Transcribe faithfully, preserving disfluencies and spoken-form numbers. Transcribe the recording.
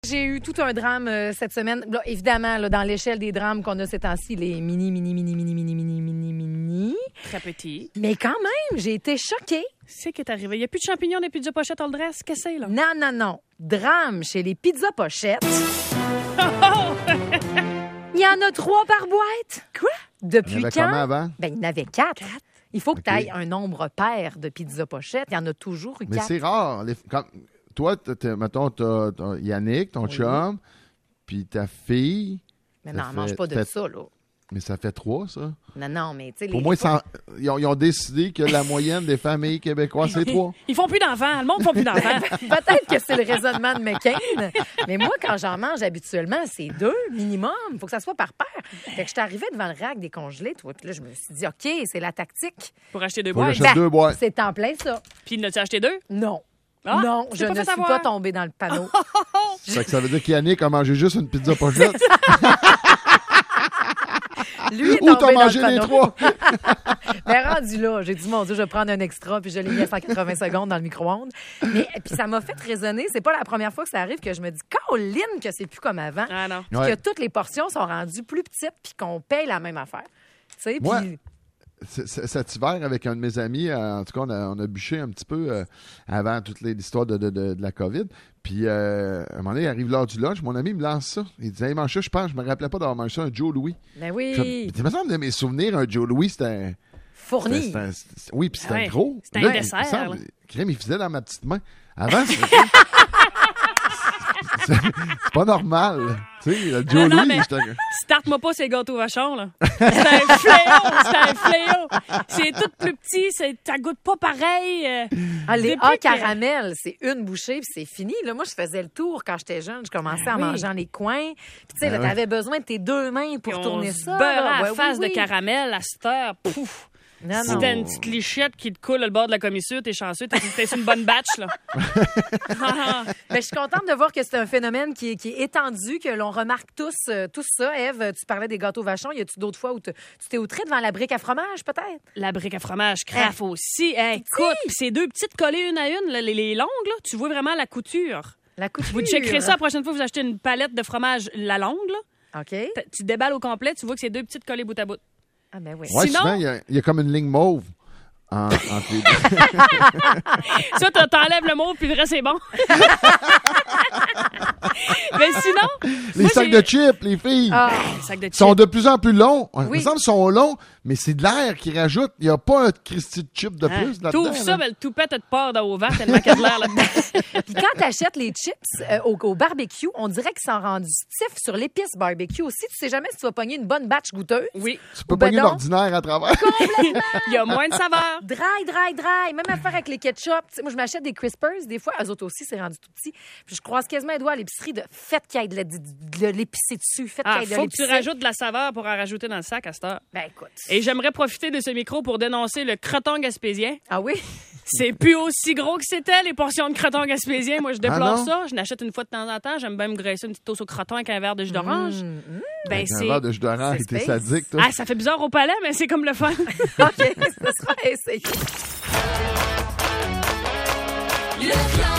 J'ai eu tout un drame euh, cette semaine. Là, évidemment, là, dans l'échelle des drames qu'on a ces temps-ci, les mini, mini, mini, mini, mini, mini, mini, mini. Très petit. Mais quand même, j'ai été choquée. C'est qui est arrivé. Il n'y a plus de champignons des pizzas pochettes all dress. Qu'est-ce que c'est, là? Non, non, non. Drame chez les pizzas pochettes. Il y en a trois par boîte. Quoi? Depuis Il y en avait quand? combien avant? Ben, il y en avait quatre. Quatre? Il faut que OK. tu ailles un nombre pair de pizzas pochettes. Il y en a toujours eu Mais quatre. c'est rare. Les- quand- toi, t'as- t'as- mettons, t'as, t'as Yannick, ton Oui. chum, puis ta fille. Mais ça non, fait- mange pas de fait- ça, là. Mais ça fait trois, ça. Non, non, mais tu sais... Pour les- moi, ça- ils, ont, ils ont décidé que la moyenne des familles québécoises, c'est trois. Ils font plus d'enfants. Le monde ne font plus d'enfants. Peut-être que c'est le raisonnement de McCain, mais moi, quand j'en mange habituellement, c'est deux minimum. Il faut que ça soit par paire. Fait que je suis arrivée devant le rack décongelé, toi, puis là, je me suis dit, OK, c'est la tactique. Pour acheter deux Faut que boîtes. j'achète deux boîtes. C'est en plein ça. Puis, n'as-tu acheté deux? Non. Ah, non, tu je t'es pas ne fait suis avoir. pas tombée dans le panneau. Fait que ça veut dire qu'Yannick a mangé juste une pizza pochette. Lui est Ou t'as tombé dans mangé le les panneau. trois. Mais rendu là, j'ai dit, mon Dieu, je vais prendre un extra, puis je l'ai mis à cent quatre-vingts secondes dans le micro-ondes. Mais puis ça m'a fait raisonner. C'est pas la première fois que ça arrive que je me dis, Caroline, que c'est plus comme avant. Ah non. Puis Ouais. que toutes les portions sont rendues plus petites, puis qu'on paye la même affaire. Tu sais, puis... Ouais. C- c- Cet hiver, avec un de mes amis, euh, en tout cas, on a, on a bûché un petit peu euh, avant toute les- l'histoire de, de, de, de la COVID. Puis, euh, à un moment donné, il arrive l'heure du lunch. Mon ami me lance ça. Il dit, hey, mange ça, je pense. Je me rappelais pas d'avoir mangé ça, un Joe Louis. Ben Je- oui, Il me semble de mes souvenirs, un Joe Louis, c'était. fourni. c'était- c'était- c'était- oui, puis c'était Ah ouais, gros. c'était un Là, il- dessert, il me semble- là. Crème, il faisait dans ma petite main. Avant, c'était. c'est c'est pas normal. Tu sais, le Joe non, Louis, mais- j'étais. Starte-moi pas ces gâteaux vachons, là. C'est un fléau, c'est un fléau. C'est tout plus petit, c'est, ça goûte pas pareil. euh. Ah, les Depuis A que- caramel, c'est une bouchée, puis c'est fini. Là, moi, je faisais le tour quand j'étais jeune. Je commençais Ben en oui. mangeant les coins. Puis, tu sais, Ben là, oui. t'avais besoin de tes deux mains pour Puis on tourner se ça. beurrait là. à Ouais, la face oui, de oui. caramel, à cette heure. Pouf! Non, Si non. t'as une petite lichette qui te coule le bord de la commissure, t'es chanceux. T'es, t'es sur une bonne batch, là. Ah, Ben, je suis contente de voir que c'est un phénomène qui est, qui est étendu, que l'on remarque tous, euh, tous ça. Ève, tu parlais des gâteaux vachons. Y a-tu d'autres fois où te- tu t'es outré devant la brique à fromage, peut-être? la brique à fromage craft aussi. Hey, écoute, pis ces deux petites collées une à une, là, les, les longues, là, tu vois vraiment la couture. La couture. Vous checkerez ça la prochaine fois que vous achetez une palette de fromage la longue, là. OK. T- Tu déballes au complet, tu vois que c'est deux petites collées bout à bout. Ah, ben oui. Ouais, Sinon- souvent, il y, a- il y a comme une ligne mauve en- entre les deux. Ça, t'en- t'enlèves le mot, puis le reste, c'est bon. Mais sinon... Les moi, sacs j'ai- de chips, les filles. Ah, Les sacs de chips. sont de plus en plus longs. Il Oui. me semble qu'ils sont longs, mais c'est de l'air qui rajoute. Il n'y a pas un Christy de chip de Hein? plus là-dedans. T'ouvres ça, là. ben, le toupet te part dans au vent tellement qu'il y a de l'air là-dedans. Puis quand t'achètes les chips euh, au, au barbecue, on dirait qu'ils sont rendus stiff sur l'épice barbecue aussi. Tu sais jamais si tu vas pogner une bonne batch goûteuse. Oui. Tu peux Ben pogner non. l'ordinaire à travers. Il y a moins de saveur. Dry, dry, dry. Même affaire avec les ketchup. Tu sais, moi, je m'achète des Crispers. Des fois, eux autres aussi, c'est rendu tout petit. Puis je croise quasiment les doigts à l'épicerie de faites qu'il y ait de, la- de- de l'épicé dessus. Faites Ah, qu'il y ait de faut que tu l'épicé. rajoutes de la saveur pour en rajouter dans le sac à cette heure. Ben écoute. Et j'aimerais profiter de ce micro pour dénoncer le croton gaspésien. Ah oui? C'est plus aussi gros que c'était, les portions de croton gaspésien. Moi, je déplore Ah non? ça. Je n'achète une fois de temps en temps. J'aime bien me graisser une petite toast au croton avec un verre de jus d'orange. Hum, hum. Ben, Avec un c'est... verre de jus d'orange, c'est t'es space. sadique, toi. Ah, ça fait bizarre au palais, mais c'est comme le fun. OK, ce sera essayé. Le